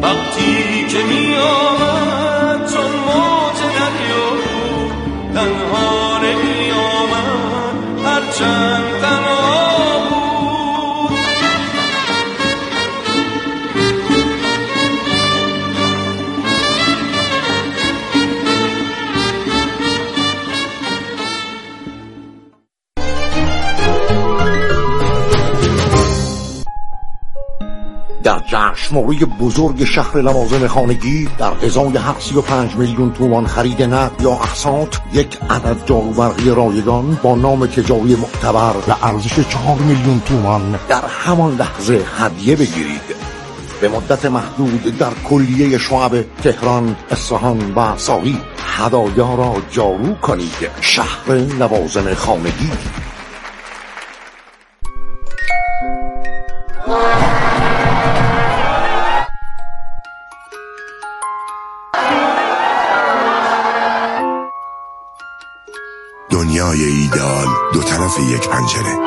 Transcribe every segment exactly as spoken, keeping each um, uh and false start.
وقتی که می آمد چون موج دریا بود، تنها نمی آمد هرچند تنها بود. در جشنواره بزرگ شهر لوازم خانگی در ازای هفتصد و پنج میلیون تومان خرید نقد یا اقساط، یک عدد جاروبرقی رایگان با نام تجاری معتبر و ارزش چهار میلیون تومان در همان لحظه هدیه بگیرید. به مدت محدود در کلیه شعب تهران، اصفهان و ساقی هدایا را جارو کنید. شهر لوازم خانگی. دنیای ایدئال دو طرف یک پنجره.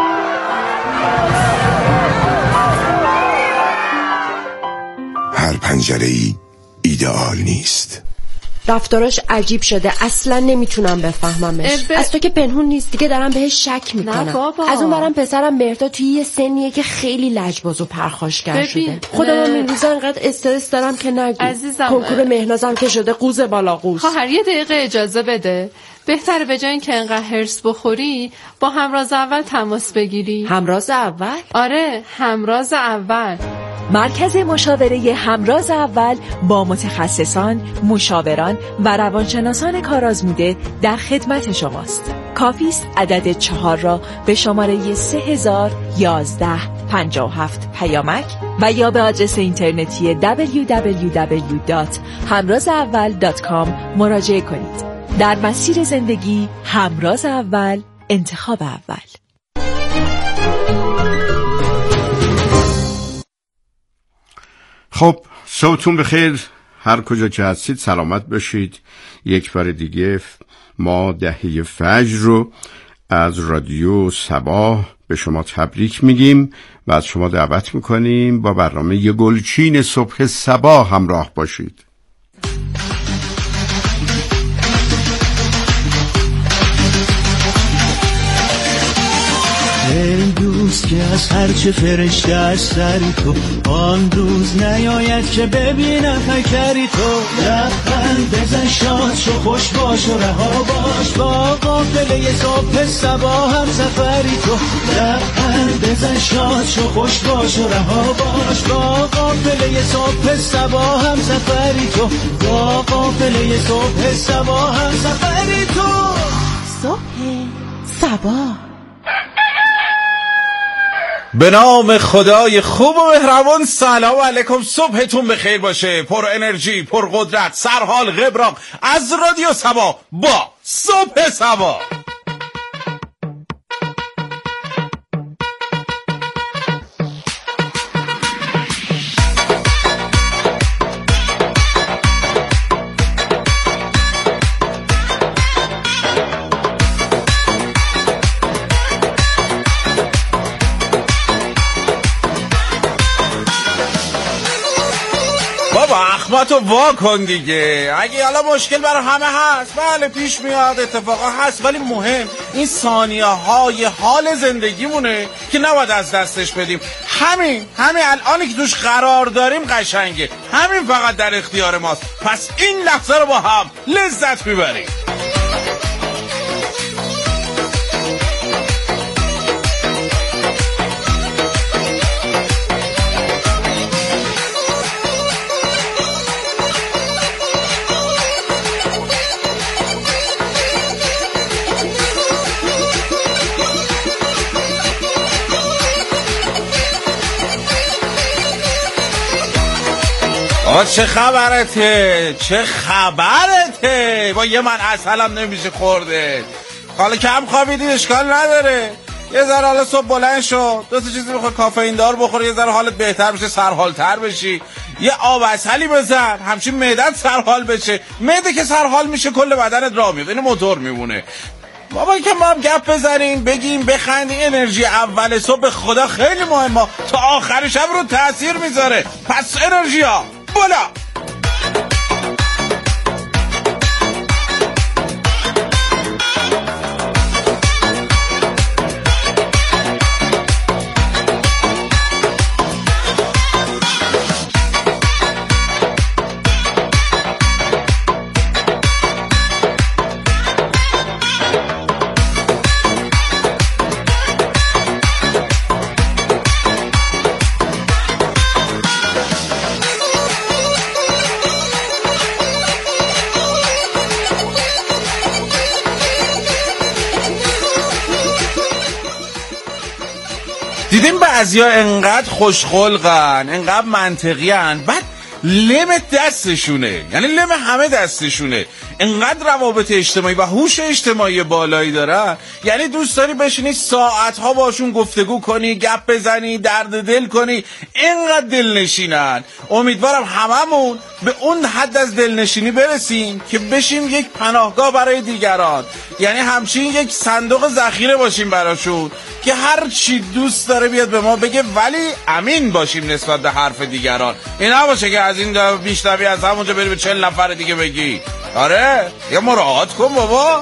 هر پنجره‌ای ایدئال نیست. رفتاراش عجیب شده، اصلا نمیتونم بفهممش. ب... از تو که پنهون نیست دیگه دارم بهش شک میکنم. از اون برم پسرم مهرداد توی یه سنیه که خیلی لجباز و پرخاشگر شده. خودم هم این روزا انقدر استرس دارم که نگو. عزیزم کنکور مهنازم که شده قوز بالا قوز. خواهر یه دقیقه اجازه بده. بهتره به جای اینکه انقدر هرس بخوری با همراز اول تماس بگیری. همراز اول؟ آره، همراز اول. مرکز مشاوره همراز اول با متخصصان، مشاوران و روانشناسان کارآزموده در خدمت شماست. کافی است عدد چهار را به شماره سه هزار و یازده پنجاه و هفت پیامک و یا به آدرس اینترنتی دبلیو دبلیو دبلیو دات همراز اول دات کام مراجعه کنید. در مسیر زندگی همراز اول، انتخاب اول. خب صبحتون بخیر، هر کجا که هستید سلامت باشید. یک بار دیگه ما دهه فجر رو از رادیو صبا به شما تبریک میگیم و از شما دعوت میکنیم با برنامه یه گلچین صبح صبا همراه باشید. ای دوست که از هرچه فرشته از سری تو، آن روز نیاید که ببینم پیکری تو. لبخند بزن، شاد شو، خوش باش و رها باش، با قافله صبح صبا هم سفری تو. لبخند بزن، شاد شو، خوش باش و رها باش، با قافله صبح صبا هم سفری تو. با قافله صبح صبا هم سفری تو. صبح صبا. به نام خدای خوب و مهربان. سلام علیکم، صبحتون بخیر باشه، پر انرژی، پر قدرت، سرحال غبراق از رادیو صبا با صبح صبا. تو وا کن دیگه. اگه حالا مشکل برای همه هست، بله پیش میاد، اتفاقا هست، ولی مهم این ثانیه های حال زندگیمونه که نباید از دستش بدیم. همین همین الانی که توش قرار داریم قشنگه، همین فقط در اختیار ماست. پس این لحظه رو با هم لذت میبریم. آه چه خبرته؟ چه خبرته؟ با یه من عسلم نمیشه خورده. حالا کم خوابیدی اشکال نداره، یه ذره حالا صبح بلند شو، دو تا چیزی بخور، کافئین دار بخور، یه ذره حالت بهتر بشه، سرحالتر بشی. یه آب عسلی بزن، همچین معدت سرحال بشه. معده که سرحال میشه کل بدنت راه میفته، این موتور میمونه. بابا که ما هم گپ بزنیم، بگیم، بخندیم. انرژی اول صبح خدا خیلی مهمه، تا آخر شب رو تاثیر میذاره. پس انرژی ها بالا. دیدیم بعضیا انقدر خوشخلقن، انقدر منطقیان، بعد لم دستشونه، یعنی لم همه دستشونه، انقدر روابط اجتماعی و هوش اجتماعی بالایی دارن، یعنی دوست داری بشینی ساعتها باشون گفتگو کنی، گپ بزنی، درد دل کنی، اینقدر دلنشینن. امیدوارم هممون به اون حد از دلنشینی برسیم که بشیم یک پناهگاه برای دیگران، یعنی همچین یک صندوق ذخیره باشیم براشون که هر چی دوست داره بیاد به ما بگه، ولی امین باشیم نسبت به حرف دیگران. این نباشه که از این بیشتری از همونجا بری به چهل نفر دیگه بگی. آره یا مراعات کن بابا.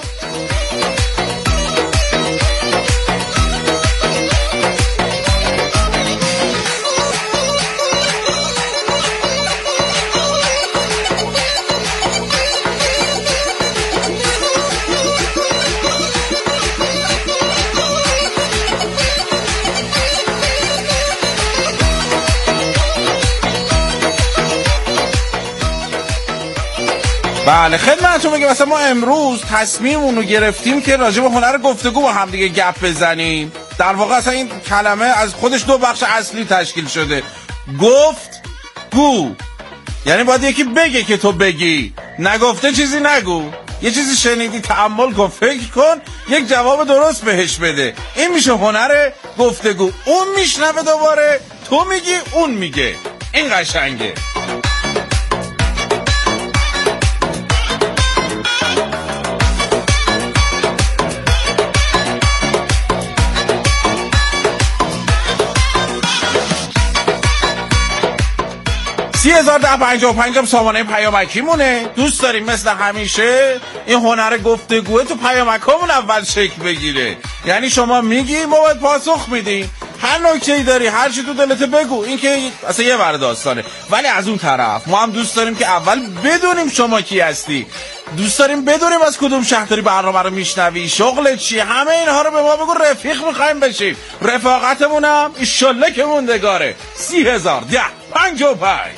بله خدمتتون بگم مثلا ما امروز تصمیممون رو گرفتیم که راجع به هنر گفتگو با هم دیگه گپ بزنیم. در واقع اصلا این کلمه از خودش دو بخش اصلی تشکیل شده. گفت گو، یعنی باید یکی بگه که تو بگی، نگفته چیزی نگو. یه چیزی شنیدی تأمل کن، فکر کن، یک جواب درست بهش بده. این میشه هنر گفتگو. اون میشنوه دوباره، تو میگی، اون میگه. این قشنگه. سی هزار ده پنجاه و پنج هم سامانه پیامکی مونه. دوست داریم مثل همیشه این هنر گفتگوه تو پیامک همون اول شکل بگیره، یعنی شما میگی ما باید پاسخ میدیم، هر نکته‌ای داری، هر چی تو دلت بگو. این که اصلا یه ور داستانه. ولی از اون طرف ما هم دوست داریم که اول بدونیم شما کی هستی، دوست داریم بدونیم از کدوم شهر داری برنامه رو میشنوی، شغلت چیه، همه اینها رو به ما بگو. رفیق میخوایم بشیم، رفاقتمون هم ایشالله که موندگاره. سی هزار ده پنجاه و پنج.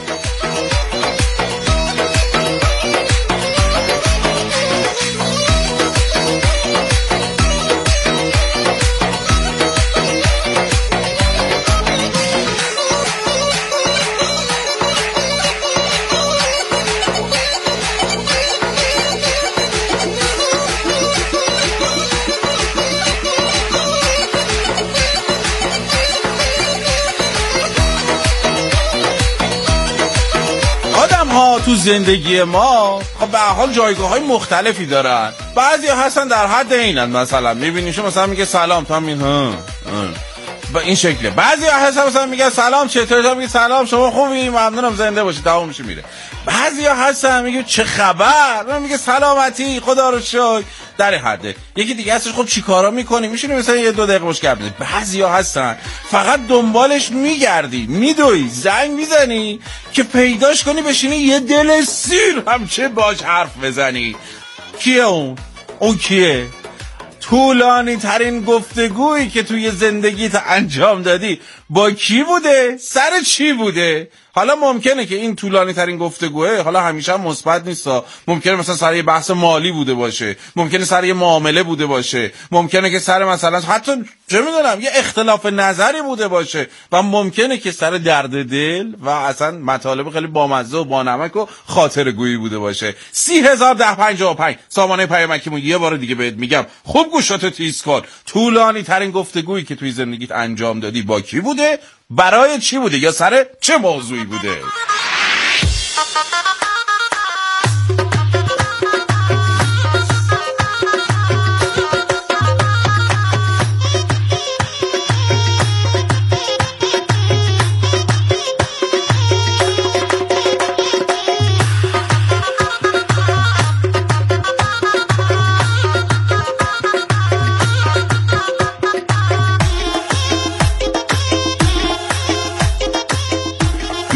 تو زندگی ما خب به هر حال جایگاه های مختلفی دارن. بعضی هستن در حد اینن، مثلا میبینیشون مثلا میگه سلام، تا همین ها با این شکله. بعضی هستن مثلا میگه سلام چطوری، تا میگه سلام شما خوبی، ممنونم، زنده باشی، تمام میشه میره. بعضی هستن میگه چه خبر، میگه سلامتی، خدا رو شکر، در حده. یکی دیگه هستش خب چیکارا میکنی، میشونی مثلا یه دو دقیقه باش گپ بزنی. بعضی هستن فقط دنبالش میگردی، میدوی، زنگ میزنی که پیداش کنی، بشینی یه دل سیر همچه باش حرف بزنی. کیه اون؟ اون کیه؟ طولانی ترین گفتگویی که توی زندگیت انجام دادی با کی بوده؟ سر چی بوده؟ حالا ممکنه که این طولانی ترین گفتگوه حالا همیشه هم مثبت نیستا، ممکنه مثلا سر یه بحث مالی بوده باشه، ممکنه سر یه معامله بوده باشه، ممکنه که سر مثلا حتی چه میدونم یه اختلاف نظری بوده باشه، و ممکنه که سر درد دل و اصلا مطالب خیلی بامزه و بانمک و خاطره گویی بوده باشه. سی هزار ده پنجاه و پنج سامانه پیامکیمون. یه بار دیگه بهت میگم خوب گوشاتو تیز کن. طولانی ترین گفتگویی که توی زندگیت انجام دادی با کی بوده؟ برای چی بوده؟ یا سر چه موضوعی بوده؟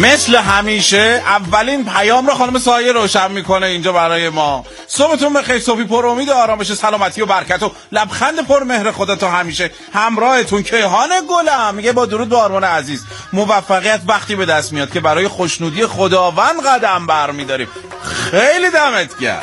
مثل همیشه اولین پیام رو خانم سایه روشن میکنه اینجا برای ما. صبحتون بخیر، صبحی پر امید و آرامش، سلامتی و برکت و لبخند پر مهر خدا تا همیشه همراهتون. کیهان گلم میگه با درود به آرمان عزیز، موفقیت وقتی به دست میاد که برای خوشنودی خداوند قدم برمیداریم. خیلی دمت گرم.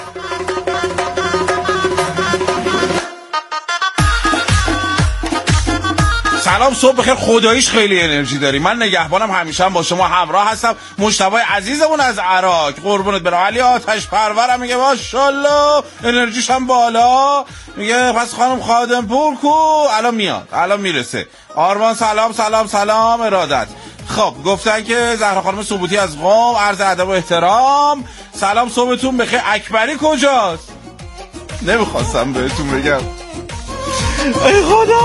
سلام، صبح بخیر، خداییش خیلی انرژی داری. من نگهبانم، همیشه هم با شما همراه هستم. مجتبی عزیزمون از عراق، قربونت برم. علی آتش پرورم میگه ماشاءالله انرژیش هم بالا. میگه پس خانم خادم پور کو؟ الان میاد، الان میرسه. آرمان سلام سلام سلام ارادت. خب گفتن که زهرا خانم ثبوتی از قم، عرض ادب و احترام. سلام صبحتون بخیر. اکبری کجاست؟ نمیخواستم بهتون بگم. ای خدا.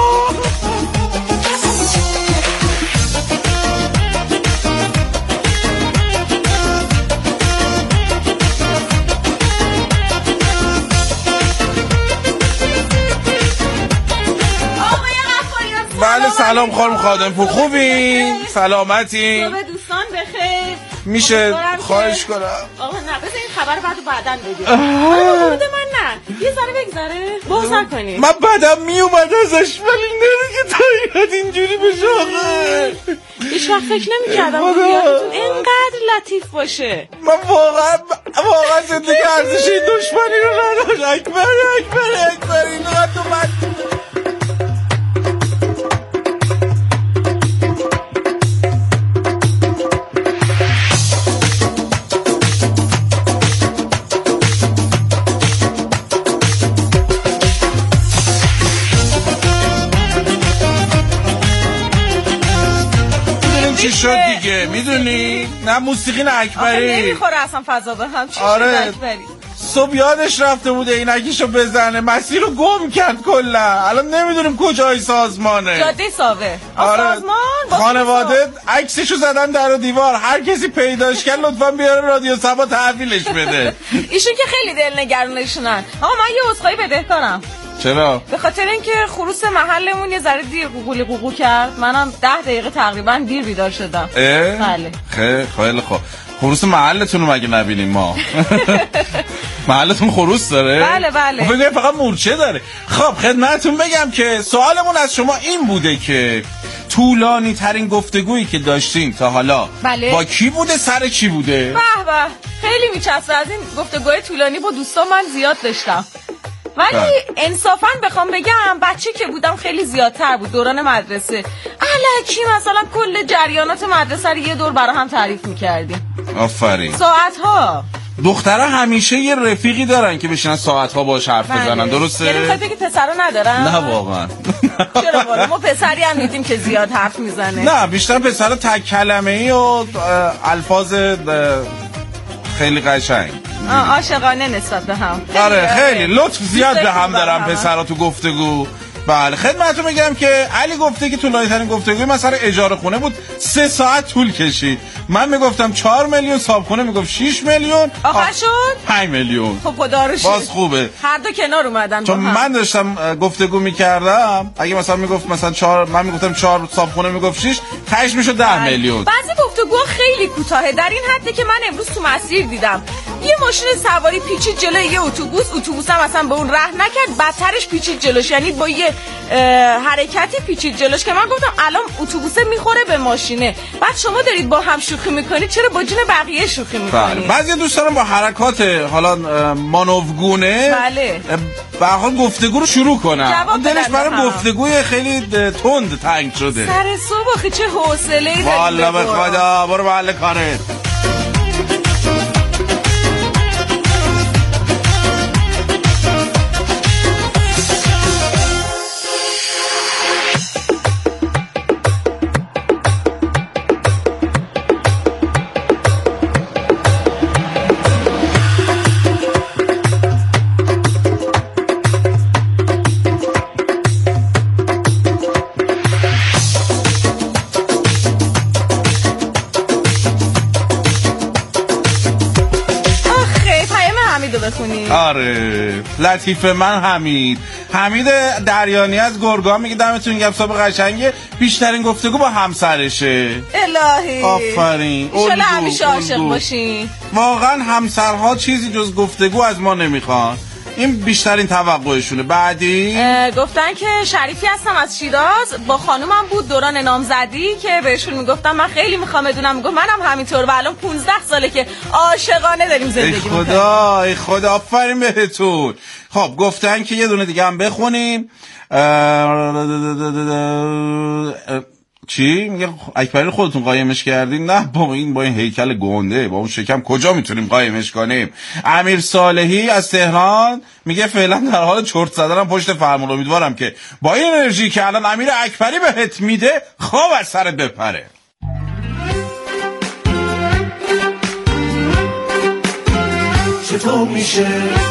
بله سلام خانم خادم پور، خوبی؟ سلامتی؟ صبح دوستان بخیر. میشه خواهش کنم؟ آقا نه بذار این خبر بعدو بعدن بگیر. آقا مورد من نه، یه ذره بگذره بغض نکنی. من بعدم میومد ازش ولی نمیگه تا یاد اینجوری بشه. آقا هیچ وقت فکر نمی‌کردم یادتون اینقدر لطیف باشه. من واقعا واقعا زندگی ارزش این دشمنی رو نداشت. اکبری اکبری اکبری اینقدر تو من چی شد دیگه میدونی؟ نه موسیقی نه اکبری. آخه نمیخوره اصلا فضا به هم. چی آره. شد اکبری؟ صبح یادش رفته بوده اینکیشو بزنه، مسیر رو گم کرد کلا. الان نمیدونیم کجای سازمانه. جاده ساوه. آره. سازمان خانواده عکسشو زدن در و دیوار، هر کسی پیداش کرد لطفا بیاره رادیو سبا تحویلش بده. ایشون که خیلی دلنگرونشونن. آقا من یه عذرخواهی بدهکارم. چرا؟ به خاطر اینکه خروس محلمون یه ذره دیر قوقولی قوقو کرد. منم ده دقیقه تقریبا دیر بیدار شدم. بله. خیلی خیلی خوب. خروس محلتون رو مگه نبینیم ما؟ محلتون خروس داره؟ بله بله. فکر فقط مورچه داره. خب خدمتتون بگم که سوالمون از شما این بوده که طولانی ترین گفتگویی که داشتین تا حالا بله. با کی بوده، سر چی بوده؟ به به خیلی میچسبه. از این گفتگوهای طولانی با دوستان من زیاد داشتم، ولی انصافا بخوام بگم بچه که بودم خیلی زیادتر بود. دوران مدرسه الکی مثلا کل جریانات مدرسه رو یه دور برای هم تعریف میکردیم. آفرین. ساعتها. دخترها همیشه یه رفیقی دارن که بشینن ساعتها باهاش حرف بزنن، درسته؟ یعنی میخواد بگی پسرا ندارن؟ نه واقعا. چرا والا ما پسری هم دیدیم که زیاد حرف میزنه. نه بیشتر پسرا تک کلمه‌ای و الفاظ خیلی قشنگ عاشقانه نسبت به هم. آره خیلی لطف زیاد به هم دارن پسرا تو گفتگو. بله خدمتتون میگم که علی گفته که طولانی ترین گفتگوی مثلا اجاره خونه بود، سه ساعت طول کشید. من میگفتم چهار میلیون، صابخونه میگفت شش میلیون، آخر شد پنج میلیون. خب خدا رو شکر باز خوبه هر دو کنار اومدن. چون من داشتم گفتگو میکردم، اگه مثلا میگفت مثلا چهار، من میگفتم چهار، صابخونه میگفت شش، تهش میشد ده میلیون. بعضی گفتگو خیلی کوتاهه، در این حده که من امروز تو مسیر دیدم یه ماشین سواری پیچید جلوی یه اتوبوس، اتوبوس هم اصلا به اون ره نکرد، بدترش پیچید جلوش، یعنی با یه حرکتی پیچید جلوش که من گفتم الان اتوبوسه میخوره به ماشینه. بعد شما دارید با هم شوخی میکنید، چرا با جون بقیه شوخی میکنید؟ بعضی دوستان با حرکات حالا مانوگونه بله به حال گفتگو رو شروع کنن، دلش برای گفتگوی خیلی تند تنگ شده. سر صبح آخه چه حوصله‌ای داری. والله به خدا برو محل کارت. حمیدو بخونی. آره لطیف من حمید حمید دریانی از گرگان میگه دمتون گرم صاحب قشنگه بیشترین گفتگو با همسرشه. الهی آفرین انشالله همیشه عاشق باشین. واقعا همسرها چیزی جز گفتگو از ما نمیخوان، این بیشترین توقعشونه. بعدی گفتن که شریفی هستم از شیراز، با خانومم بود دوران نامزدی که بهشون میگفتم من خیلی میخوام بدونم، میگفت منم همینطور و الان پونزده ساله که عاشقانه داریم زندگی میکنیم. ای خدا ای خدا آفرین بهتون. خب گفتن که یه دونه دیگه هم بخونیم. چی؟ میگه اکبری خودتون قایمش کردین؟ نه با این با این هیکل گنده با اون شکم کجا میتونیم قایمش کنیم؟ امیر صالحی از تهران میگه فعلا در حال چرت زدنم پشت فرمون، امیدوارم که با این انرژی که الان امیر اکبری بهت میده خواب از سرت بپره. چطور میشه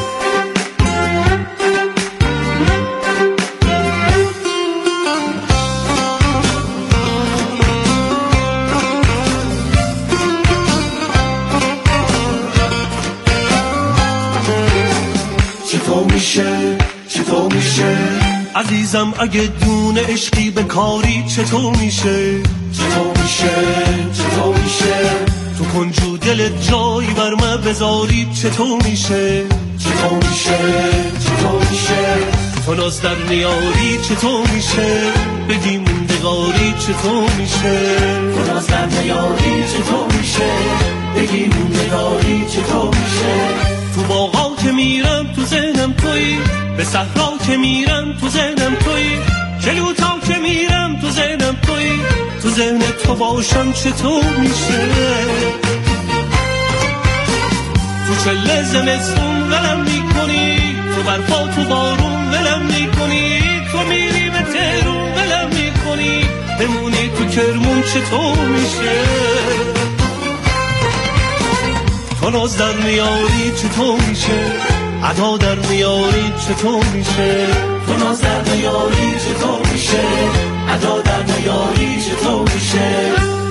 چطور میشه چطور میشه عزیزم اگه دونه عشقی به کاری چطور میشه چطور میشه چطور میشه تو کنجو دلت جایی بر من بذاری چطور میشه چطور میشه چطور میشه تو ناز در نیاری چطور میشه بگی موندگاری چطور میشه تو ناز در نیاری چطور میشه بگی موندگاری چطور میشه تو باغا که میرم تو ذهنم تویی، به صحرا که میرم تو ذهنم تویی، جلوتا که میرم تو ذهنم تویی، تو ذهن تو باشم چطور میشه تو چله زمستون ولم میکنی، تو برفا تو بارون ولم میکنی، تو میری به تهرون ولم میکنی، بمونی تو کرمون چطور میشه تو ناز در میاری چطور میشه ادا در میاری چطور میشه تو ناز در میاری چطور میشه ادا در میاری چطور میشه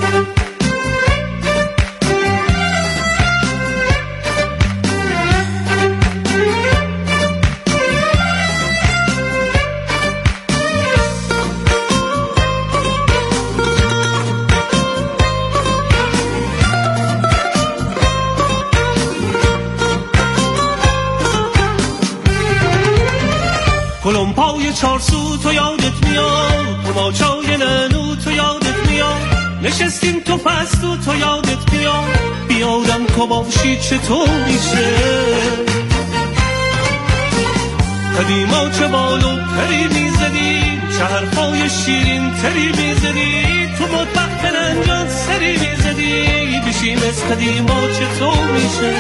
کلم پای چارسو تو یادت میاد، کماچای ننو تو یادت میاد، نشستیم تو پستو تو یادت میاد، بیادم تو باشی چطور میشه قدیما چه بالو پری میزدی، چه حرفای شیرین تری میزدی، تو مطبخ بننجان سری میزدی، بشیم از قدیما چطور میشه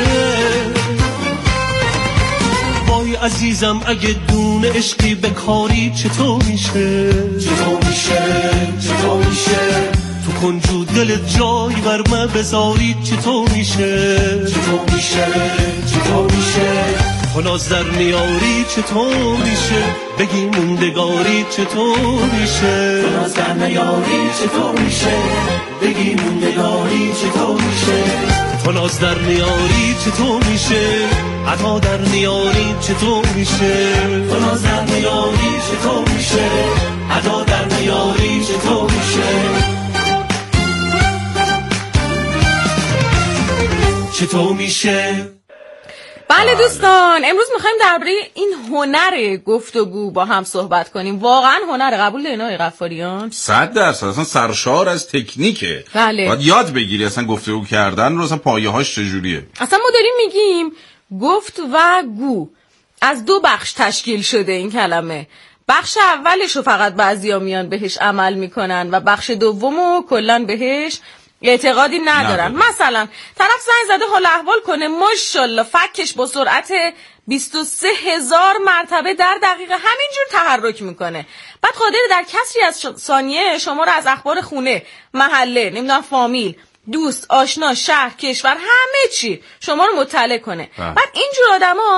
وای عزیزم اگه دونه عشقی به کاری چطور میشه چطور میشه چطور میشه تو کنجو دلت جایی بر من بذاری چطور میشه چطور میشه چطور میشه تو ناز در میاری چطور میشه بگی موندگاری چطور میشه تو ناز در میاری چطور میشه بگی موندگاری چطور میشه تو ناز در میاری چطور میشه ادا در میاری چطور میشه تو ناز در میاری چطور میشه ادا در میاری چطور میشه چطور میشه بله دوستان امروز میخوایم درباره این هنر گفتگو با هم صحبت کنیم. واقعا هنر قبول دارین آقای غفاریان؟ صد درصد اصلا سرشار از تکنیکه. بله. باید یاد بگیری اصلا گفتگو کردن رو، اصلا پایه هاش چجوریه. اصلا ما داریم میگیم گفت و گو از دو بخش تشکیل شده این کلمه. بخش اولش رو فقط بعضیا میان بهش عمل میکنن و بخش دومو کلا بهش اعتقادی ندارن. نداره. مثلا طرف زنگ زده حال احوال کنه ماشاءالله فکش با سرعت بیست و سه هزار مرتبه در دقیقه همینجور تحرک میکنه، بعد قادر در کسری از ثانیه شما رو از اخبار خونه، محله، نمیدونم فامیل، دوست، آشنا، شهر، کشور، همه چی شما رو مطلع کنه. بعد اینجور آدما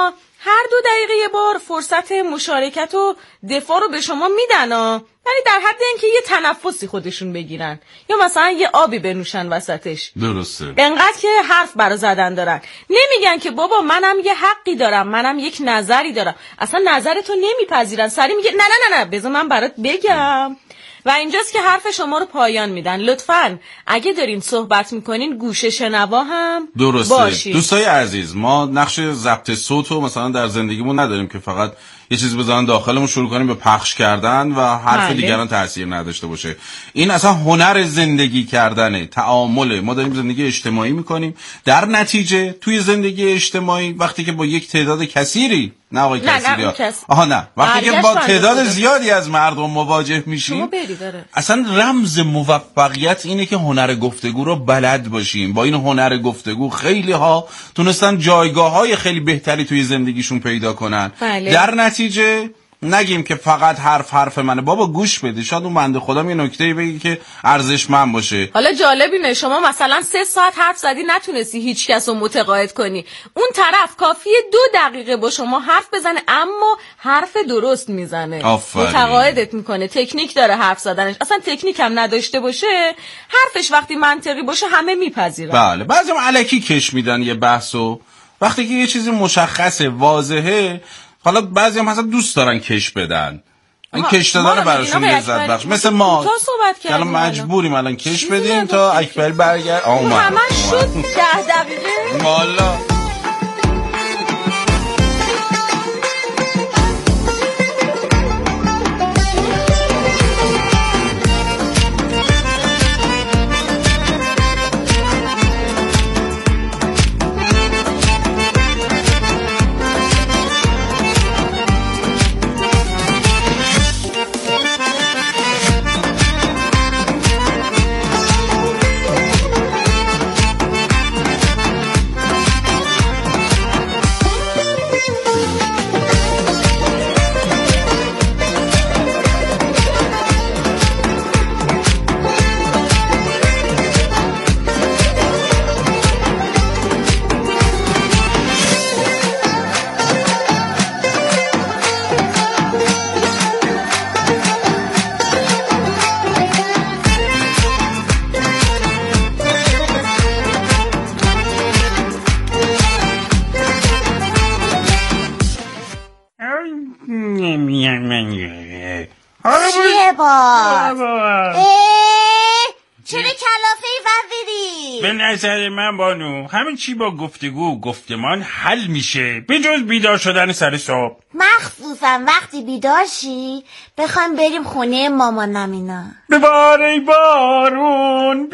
هر دو دقیقه یه بار فرصت مشارکت و دفاع رو به شما میدن ها. یعنی در حد اینکه یه تنفسی خودشون بگیرن یا مثلا یه آبی بنوشن وسطش. درسته. انقدر که حرف برا زدن دارن. نمیگن که بابا منم یه حقی دارم، منم یک نظری دارم. اصلا نظرتو نمیپذیرن. سری میگه نه نه نه نه بذار من برات بگم. و اینجاست که حرف شما رو پایان میدن. لطفاً اگه دارین صحبت میکنین گوشه شنوا هم درسته. باشین. دوستای عزیز، ما نقش ضبط صوت رو مثلا در زندگیمون نداریم که فقط یه چیزی بزنن داخلمون شروع کنیم به پخش کردن و حرف بله. دیگران تاثیر نداشته باشه. این اصلا هنر زندگی کردنه، تعامله. ما داریم زندگی اجتماعی میکنیم. در نتیجه توی زندگی اجتماعی وقتی که با یک تعداد کثیری نه آقای کثیری کس... آها نه وقتی که با تعداد بده. زیادی از مردم مواجه میشیم اصلا رمز موفقیت اینه که هنر گفتگو رو بلد باشیم. با این هنر گفتگو خیلی ها تونستن جایگاه های خیلی بهتری توی زندگیشون پیدا کنن. بله. در نتیجه نگیم که فقط حرف حرف منه. بابا گوش بده، شاید اون بنده خدا یه نکته‌ای بگی که ارزشمند باشه. حالا جالب اینه شما مثلا سه ساعت حرف زدی نتونستی هیچ کس رو متقاعد کنی، اون طرف کافیه دو دقیقه با شما حرف بزنه اما حرف درست میزنه، متقاعدت میکنه. تکنیک داره حرف زدنش. اصلا تکنیک هم نداشته باشه حرفش وقتی منطقی باشه همه میپذیرن. بله بعضیم الکی کش میدن یه بحثو. وقتی که یه چیزی مشخصه واضحه، حالا بعضی هم اصلا دوست دارن کش بدن. این کش دادن براشون لذت بخش. مثل ما الان مجبوریم الان کش بدیم تا اکبری برگرد. اومد همه شد ده دقیقه والا. چیه باز؟ چرا کلافه ای وردیری؟ به نظر من بانو همین چی با گفتگو و گفتمان حل میشه به جز بیدار شدن سر صبح. مخصوصا وقتی بیدار شی بخوایم بریم خونه مامانم اینا. ببار ای بارون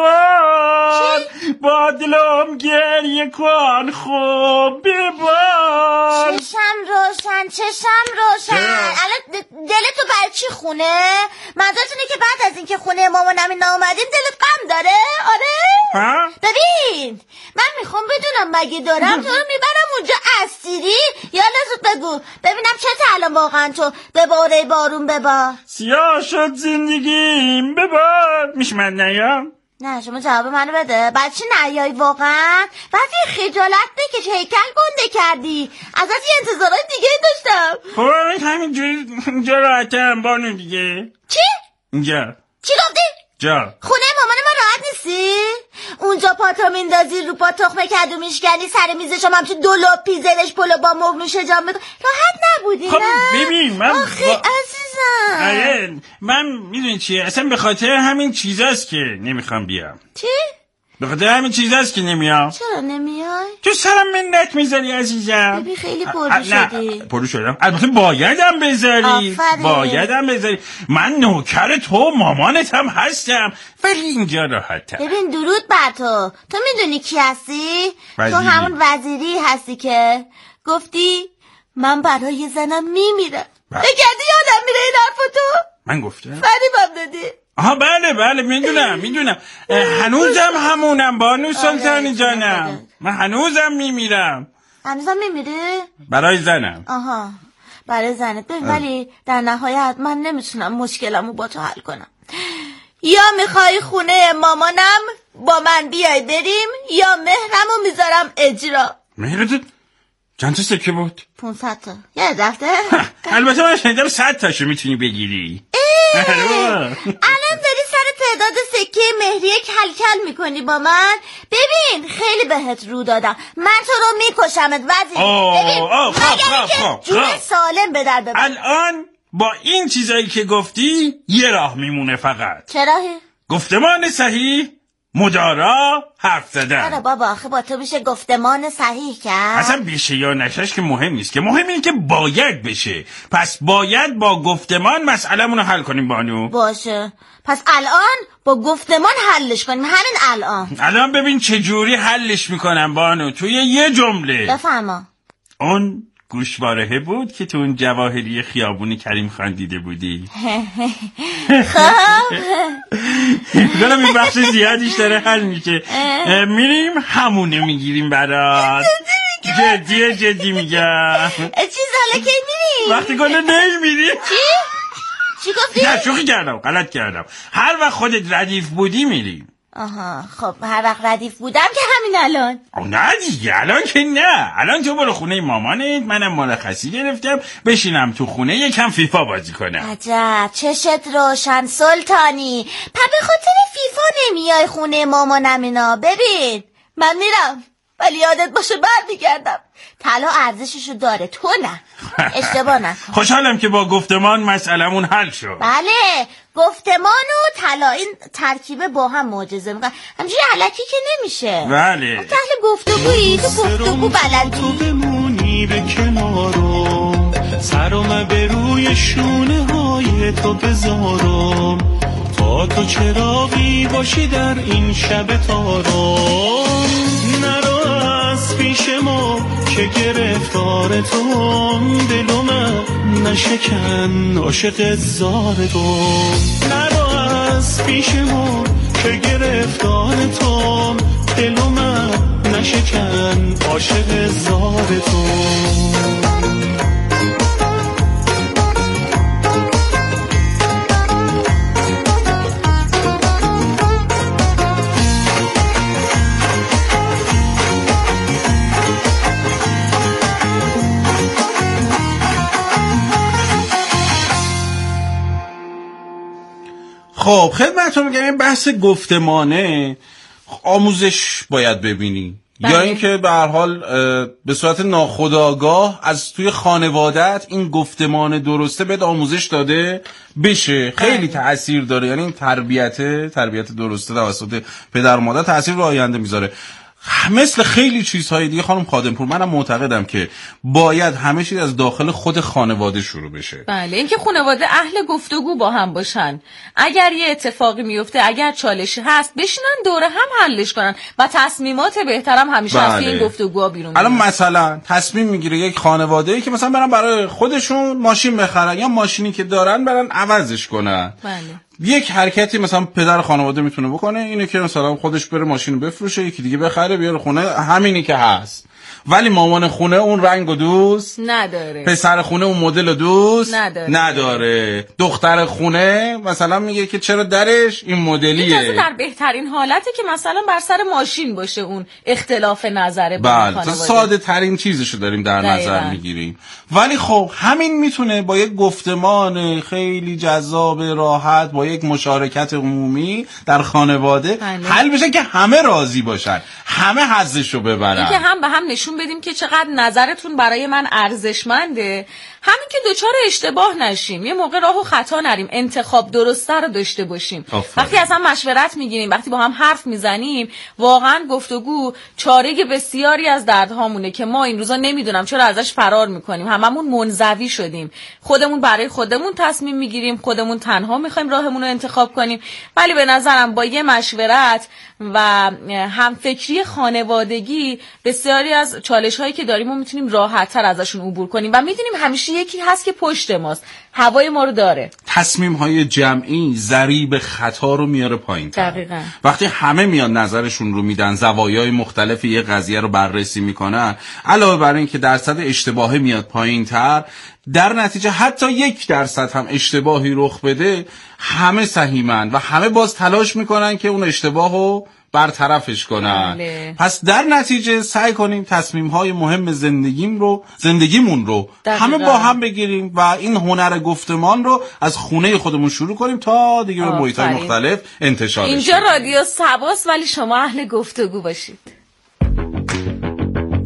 ببار با دلم گریه کن خوب ببار. چشم روشن چشم روشن. الان دلتو برای چی خونه؟ منظورت اینه که بعد از اینکه خونه مامانم اینا اومدیم دلت غم داره؟ آره؟ ها؟ ببین من میخوام بدونم مگه دارم تو رو میبرم اونجا اسیری یا لازم بگو ببینم چه الان واقعا تو بباره بارون ببار. سیاه شد زندگیم ببار. میشه من نیام؟ نه شما جواب منو بده. بعد چی نیایی واقعا؟ بعد یه خجالت بکش هیکل گنده کردی. ازت یه انتظارات دیگه داشتم. خب همین جا راحتم بانو دیگه. چی؟ اینجا. چی گفتی؟ جا. خونه مامان ما راحت نیستی؟ اونجا پاتا میندازی رو پا تخمه کدو میشکنی سر میز شما هم تو دو لپی زلش پلو با مغ نوشه جام میکن. راحت نبودی خب نه؟ ببین من آخی با... عزیزم آره من میدونی چیه اصلا به خاطر همین چیزاست که نمیخوام بیام. چی؟ به خاطر همین چیزاست که نمیام. چرا نمیای؟ تو سرم منت میذاری عزیزم. ببین خیلی پرو شدی. پرو شدم البته بایدم بذاری. آفرین. بایدم بذاری. من نوکر تو مامانتم هستم ولی اینجا راحتم. ببین درود بر تو. تو میدونی کی هستی؟ وزیری. تو همون وزیری هستی که گفتی من برای زنم میمیرم. بگردی یادم میره این حرفو تو؟ من گفتم؟ فریبم دادی. آها بله بله میدونم میدونم هنوزم همونم بانو سلطانی جانم. من هنوزم میمیرم. هنوزم میمیری؟ برای زنم. آها برای زنت. ببین ولی در نهایت من نمیتونم مشکلمو با تو حل کنم. یا میخوای خونه مامانم با من بیای بریم یا مهرمو میذارم اجرا. مهرت چند تا سکه بود؟ پونصد تا. یه دفته؟ البته من شنیدم صد تاشو میتونی بگیری. الان داری سر تعداد سکه مهریه کل کل میکنی با من؟ ببین خیلی بهت رو دادم، من تو رو میکشمت وزیر. ببین مگر اینکه جون سالم به در ببر. الان با این چیزایی که گفتی یه راه میمونه فقط. چه راهی؟ گفتمان صحیح، مدارا، حرف زدن. آره بابا آخه با تو میشه گفتمان صحیح کرد. اصلا بشه یا نشش که مهم نیست، که مهم اینه که باید بشه. پس باید با گفتمان مسئله‌مون رو حل کنیم بانو. باشه. پس الان با گفتمان حلش کنیم، همین الان. الان ببین چه جوری حلش میکنم بانو، توی یه جمله. بفرما. اون گوشوارهه بود که تو اون جواهری خیابونی کریم خان دیده بودی. خب گفتم این بخش زیادیش داره حل میشه. میریم همونه میگیریم برات. جدیه جدی میگم. چیز حالا که میریم؟ وقتی گله نمیری. چی؟ چی گفتی؟ نه شوخی کردم، غلط کردم. هر وقت خودت ردیف بودی میریم. آها خب هر وقت ردیف بودم که همین الان. نه دیگه الان که نه. الان تو برو خونه مامانت، منم مرخصی گرفتم بشینم تو خونه یکم فیفا بازی کنم. عجب چشت روشن سلطانی. پا به خاطر فیفا نمیای خونه مامانم اینا؟ ببین من میرم ولی یادت باشه برمیگردم. طلا ارزششو داره، تو نه. اشتباه نکن. خوشحالم که با گفتمان مسئلمون حل شد. بله گفتمان و طلا این ترکیبه با هم معجزه میکنن، همجوری علکی که نمیشه. بله تحل گفتگویی تو گفتگو بلدی. تو بمونی به کنارم، سرم به روی شونه های تو بذارم، تا تو چراغی باشی در این شب تارم. نرو از پیش ما که گرفتار توم، دلم نشکن عاشق زار تو. نرو از پیش ما که گرفتار توم، دلم نشکن عاشق زار تو. خب خدمتتون میگم این بحث گفتمانه آموزش باید ببینی. بله. یا اینکه به هر حال به صورت ناخودآگاه از توی خانوادت این گفتمان درسته بهت آموزش داده بشه. خیلی بله. تأثیر داره، یعنی این تربیت تربیت درسته توسط پدر و مادر تأثیر رو آینده میذاره. مثل خیلی چیزهای دیگه خانم خادمپور منم معتقدم که باید همه چیز از داخل خود خانواده شروع بشه. بله اینکه خانواده اهل گفتگو با هم باشن، اگر یه اتفاقی میفته، اگر چالشی هست بشینن دوره هم حلش کنن و تصمیمات بهترم همیشه از بله. این گفتگوها بیرون الان مثلا تصمیم میگیره یک خانواده‌ای که مثلا برن برای خودشون ماشین بخرن یا ماشینی که دارن برن عوضش کنن. بله یک حرکتی مثلا پدر خانواده میتونه بکنه اینه که مثلا خودش بره ماشین بفروشه، یکی دیگه بخره بیاره خونه، همینی که هست. ولی مامان خونه اون رنگو دوست نداره، پسر خونه اون مدل دوست نداره. نداره دختر خونه مثلا میگه که چرا درش این مدلیه. این در بهترین حالته که مثلا بر سر ماشین باشه اون اختلاف نظره با بله. خانواده. ساده ترین چیزشو داریم در دقیقا. نظر میگیریم. ولی خب همین میتونه با یک گفتمان خیلی جذاب راحت با یک مشارکت عمومی در خانواده بله. حل بشه که همه راضی باشن، همه حظشو ببرن. اینکه هم به هم نشون بدیم که چقدر نظرتون برای من ارزشمنده، همین که دوچار اشتباه نشیم، یه موقع راه و خطا نریم، انتخاب درسته رو داشته باشیم. آفره. وقتی از هم مشورت میگیریم، وقتی با هم حرف میزنیم، واقعا گفتگو چاره بسیاری از دردهامونه که ما این روزا نمیدونم چرا ازش فرار میکنیم. هممون منزوی شدیم، خودمون برای خودمون تصمیم میگیریم، خودمون تنها میخوایم راهمون رو انتخاب کنیم. ولی به نظرم با یه مشورت و همفکری خانوادگی بسیاری از چالش هایی که داریم رو میتونیم راحت تر ازشون عبور کنیم و میدونیم همیشه یکی هست که پشت ماست، هوای ما رو داره. تصمیم های جمعی ضریب خطا رو میاره پایین تر. دقیقاً. وقتی همه میان نظرشون رو میدن، زوایای مختلف یه قضیه رو بررسی میکنن، علاوه بر این که درصد اشتباهی میاد پایین تر، در نتیجه حتی یک درصد هم اشتباهی رخ بده همه سهیمن و همه باز تلاش میکنن که اون اشتباه رو برطرفش کنن. بله. پس در نتیجه سعی کنیم تصمیم های مهم زندگیم رو زندگیمون رو دقیقا. همه با هم بگیریم و این هنر گفتمان رو از خونه خودمون شروع کنیم تا دیگه به محیط‌های مختلف انتشارش اینجا رادیو سباس ولی شما اهل گفتگو باشید.